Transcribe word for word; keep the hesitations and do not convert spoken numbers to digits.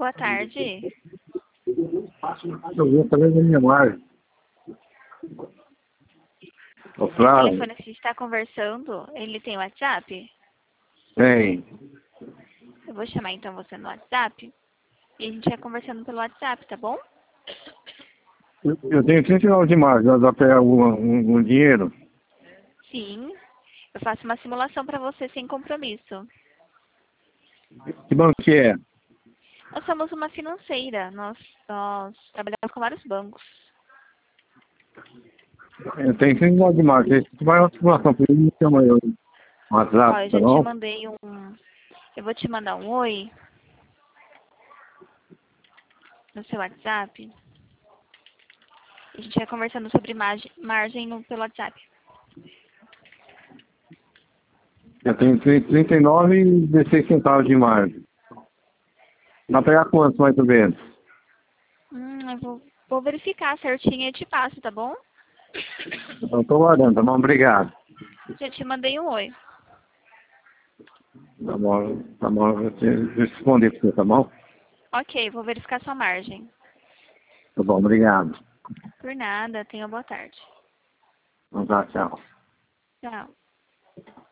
Boa tarde. Eu vou fazer da minha margem. Ô, O Flávio, telefone que a gente está conversando, ele tem WhatsApp? tem. Eu vou chamar então você no WhatsApp e a gente vai conversando pelo WhatsApp, tá bom? Eu eu tenho trinta e nove de março, dá pra pegar um, um, um dinheiro. Sim. Eu faço uma simulação para você sem compromisso. Que banco que é? Nós somos uma financeira. Nós, nós trabalhamos com vários bancos. Eu tenho trinta e nove de março. Se vai uma simulação, por isso me chama eu no Ó, WhatsApp, eu tá já te bom? mandei um... Eu vou te mandar um oi no seu WhatsApp. A gente vai conversando sobre margem, margem no, pelo WhatsApp. Eu tenho trinta e nove e dezesseis centavos de margem. Dá pra pegar quanto, mais ou menos? Hum, eu vou, vou verificar certinho e te passo, tá bom? Eu tô guardando, tá bom? Obrigado. Já te mandei um oi. Tá bom, tá bom. Eu vou responder pra você, tá bom? Ok, vou verificar sua margem. Tá bom, obrigado. Por nada, tenha boa tarde. Vamos lá, tchau. Tchau.